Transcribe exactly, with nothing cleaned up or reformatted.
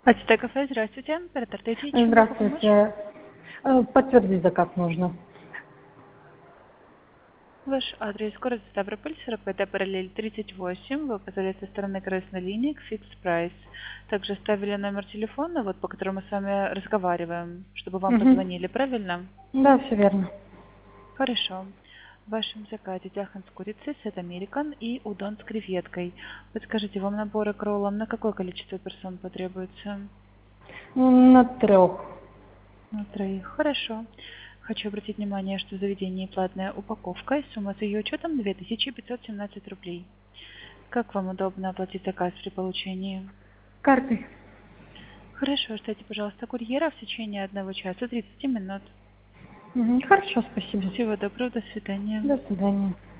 Ацетек кафе, здравствуйте. Оператор Т Т, чем могу помочь? Здравствуйте. Э, Подтвердить заказ нужно. Ваш адрес: город Ставрополь, сорок пятая параллель, тридцать восемь. Вы указали со стороны красной линии к Fix Price. Также оставили номер телефона, вот по которому мы с вами разговариваем, чтобы вам Угу. позвонили, правильно? Да, все верно. Хорошо. В вашем заказе дяхан с курицей, сет американ и удон с креветкой. Подскажите, вам наборы к роллам на какое количество персон потребуется? Ну, на трех. На троих. Хорошо. Хочу обратить внимание, что в заведении платная упаковка, и сумма с ее учетом две тысячи пятьсот семнадцать рублей. Как вам удобно оплатить заказ при получении? Картой. Хорошо, ждите, пожалуйста, курьера в течение одного часа тридцати минут. Мгм. Хорошо, спасибо. Всего доброго, до свидания. До свидания.